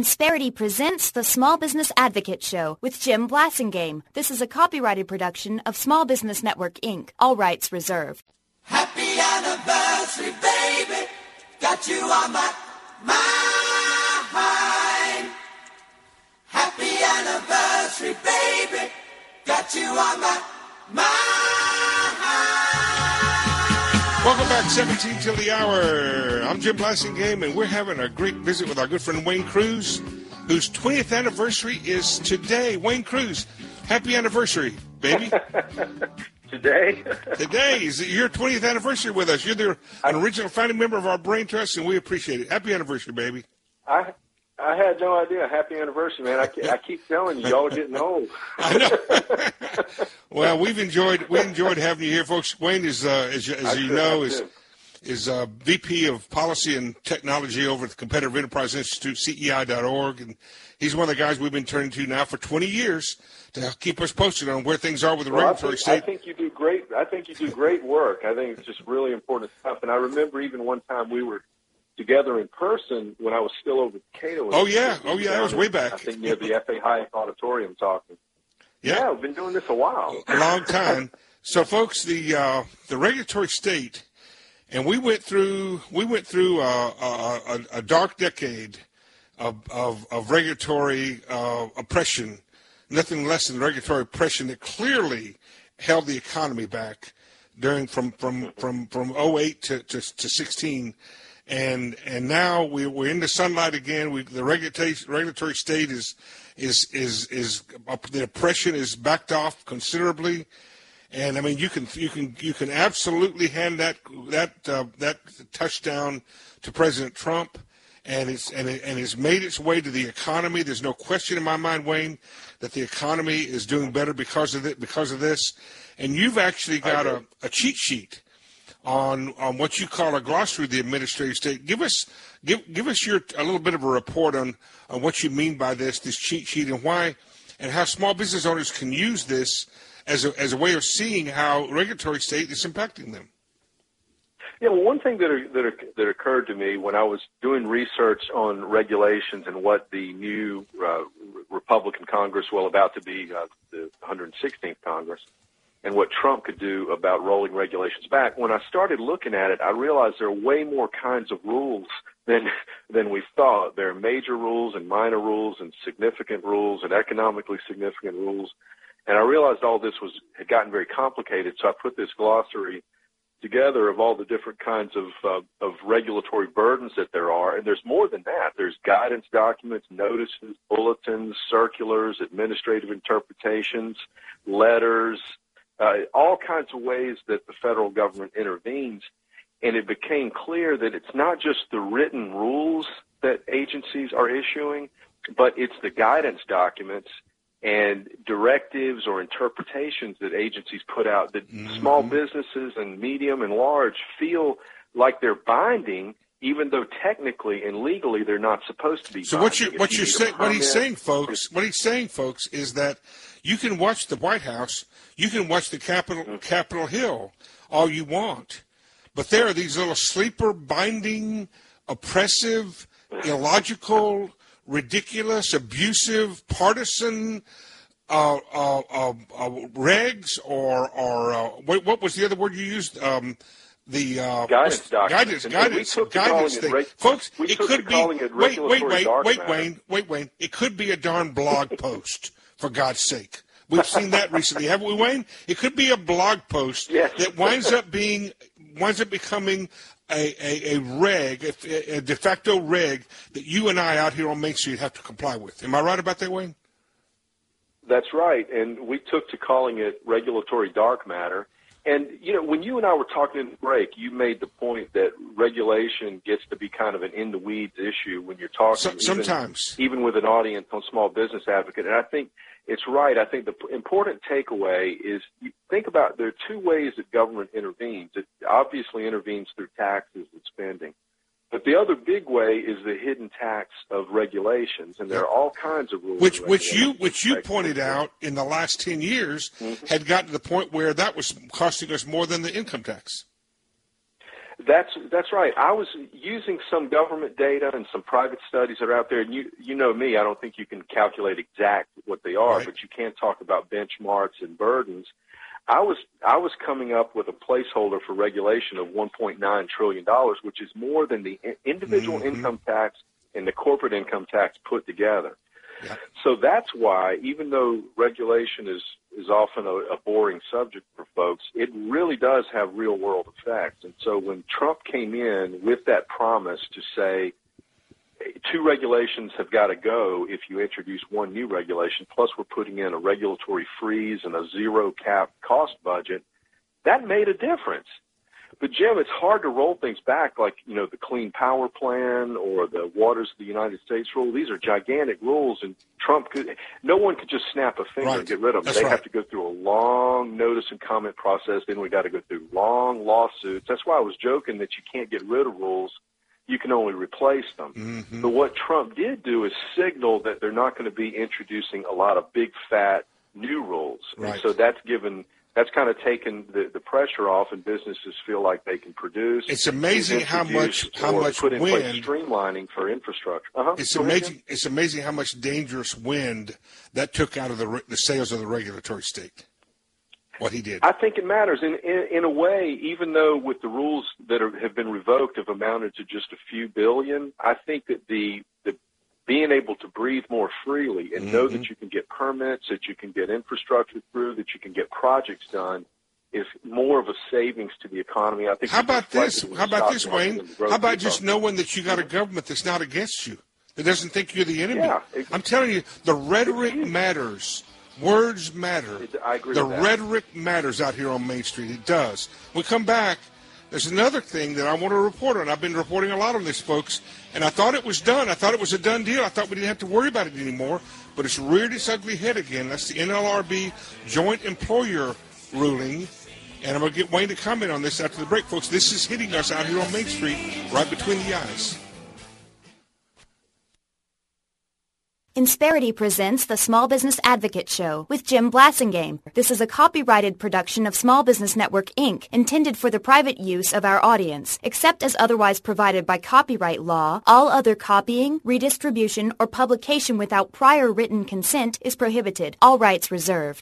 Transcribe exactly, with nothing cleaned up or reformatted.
Insperity presents the Small Business Advocate Show with Jim Blasingame. This is a copyrighted production of Small Business Network, Incorporated. All rights reserved. Happy anniversary, baby. Got you on my mind. Happy anniversary, baby. Got you on my mind. Welcome back, seventeen till the hour. I'm Jim Blasingame, and we're having a great visit with our good friend Wayne Cruz, whose twentieth anniversary is today. Wayne Cruz, happy anniversary, baby. Today? Today is your twentieth anniversary with us. You're the, an original founding member of our Brain Trust, and we appreciate it. Happy anniversary, baby. I I had no idea. Happy anniversary, man. I, I keep telling you, y'all are getting old. I know. Well, we've enjoyed we enjoyed having you here, folks. Wayne is, uh, as, as you know, is is uh, V P of Policy and Technology over at the Competitive Enterprise Institute, C E I dot org, and he's one of the guys we've been turning to now for twenty years to keep us posted on where things are with the well, regulatory I think, state. I think you do great. I think you do great work. I think it's just really important stuff. And I remember even one time we were together in person when I was still over at Cato. Oh yeah, oh yeah, that was way back. I think near the F A Hyatt Auditorium talking. Yeah. yeah, we've been doing this a while. A long time. So, folks, the uh, the regulatory state, and we went through we went through uh, a, a, a dark decade of of, of regulatory uh, oppression, nothing less than regulatory oppression that clearly held the economy back during from from from from oh eight to to, to sixteen. And and now we, we're in the sunlight again. We, the regulatory regulatory state is is is is uh, the oppression is backed off considerably, and I mean you can you can you can absolutely hand that that uh, that touchdown to President Trump, and it's and it, and it's made its way to the economy. There's no question in my mind, Wayne, that the economy is doing better because of it because of this, and you've actually got a, a cheat sheet on on what you call a glossary of the administrative state. Give us give give us your a little bit of a report on, on what you mean by this this cheat sheet and why and how small business owners can use this as a as a way of seeing how regulatory state is impacting them. Yeah, well, one thing that that that occurred to me when I was doing research on regulations and what the new uh, Republican Congress, well, about to be uh, the one hundred sixteenth Congress, and what Trump could do about rolling regulations back. When I started looking at it, I realized there are way more kinds of rules than than we thought. There are major rules and minor rules and significant rules and economically significant rules. And I realized all this was had gotten very complicated, so I put this glossary together of all the different kinds of uh, of regulatory burdens that there are. And there's more than that. There's guidance documents, notices, bulletins, circulars, administrative interpretations, letters, Uh, all kinds of ways that the federal government intervenes, and it became clear that it's not just the written rules that agencies are issuing, but it's the guidance documents and directives or interpretations that agencies put out that mm-hmm. small businesses and medium and large feel like they're binding, even though technically and legally they're not supposed to be. So what you what you you're saying, what he's saying, folks, what he's saying, folks, is that you can watch the White House, you can watch the Capitol mm-hmm. Capitol Hill all you want, but there are these little sleeper, binding, oppressive, illogical, ridiculous, abusive, partisan uh, uh, uh, uh, regs, or or uh, what, what was the other word you used? Um, The uh, guidance documents. Guidance, guidance, guidance thing. Reg- Folks, we it took could to be, it wait, wait, wait, wait, matter. Wayne, wait, Wayne. It could be a darn blog post, for God's sake. We've seen that recently, haven't we, Wayne? It could be a blog post yes. that winds up being, winds up becoming a, a, a reg, a, a de facto reg that you and I out here on Main Street have to comply with. Am I right about that, Wayne? That's right, and we took to calling it regulatory dark matter. And, you know, when you and I were talking in the break, you made the point that regulation gets to be kind of an in-the-weeds issue when you're talking. So, sometimes. Even, even with an audience on Small Business Advocate. And I think it's right. I think the important takeaway is you think about there are two ways that government intervenes. It obviously intervenes through taxes and spending. But the other big way is the hidden tax of regulations, and there are all kinds of rules. Which, which you, which you pointed out in the last ten years mm-hmm. had gotten to the point where that was costing us more than the income tax. That's that's right. I was using some government data and some private studies that are out there. And you you know me, I don't think you can calculate exact what they are, right. but you can talk about benchmarks and burdens. I was I was coming up with a placeholder for regulation of one point nine trillion dollars, which is more than the individual mm-hmm. income tax and the corporate income tax put together. Yeah. So that's why, even though regulation is, is often a, a boring subject for folks, it really does have real-world effects. And so when Trump came in with that promise to say, two regulations have got to go if you introduce one new regulation, plus we're putting in a regulatory freeze and a zero-cap cost budget, that made a difference. But, Jim, it's hard to roll things back like, you know, the Clean Power Plan or the Waters of the United States rule. These are gigantic rules, and Trump could – no one could just snap a finger right. and get rid of them. That's they right. have to go through a long notice and comment process. Then we got to go through long lawsuits. That's why I was joking that you can't get rid of rules. You can only replace them. Mm-hmm. But what Trump did do is signal that they're not going to be introducing a lot of big, fat new rules. Right. And so that's given – that's kind of taken the, the pressure off, and businesses feel like they can produce. It's amazing how much how or much put in wind. place streamlining for infrastructure. Uh-huh. It's Go ahead, amazing. Jim. It's amazing how much dangerous wind that took out of the the sails of the regulatory state. What he did. I think it matters in, in in a way. Even though with the rules that are, have been revoked have amounted to just a few billion, I think that the the being able to breathe more freely and mm-hmm. know that you can get permits, that you can get infrastructure through, that you can get projects done, is more of a savings to the economy. I think. How about this? How about this, Wayne? How about just knowing that you got a government that's not against you, that doesn't think you're the enemy? Yeah, it, I'm telling you, the rhetoric matters. Words matter. It, I agree the with that. rhetoric matters out here on Main Street. It does. When we come back, there's another thing that I want to report on. I've been reporting a lot on this, folks, and I thought it was done. I thought it was a done deal. I thought we didn't have to worry about it anymore, but it's reared its ugly head again. That's the N L R B joint employer ruling, and I'm going to get Wayne to comment on this after the break, folks. This is hitting us out here on Main Street, right between the eyes. Insperity presents the Small Business Advocate Show with Jim Blasingame. This is a copyrighted production of Small Business Network, Incorporated, intended for the private use of our audience. Except as otherwise provided by copyright law, all other copying, redistribution, or publication without prior written consent is prohibited. All rights reserved.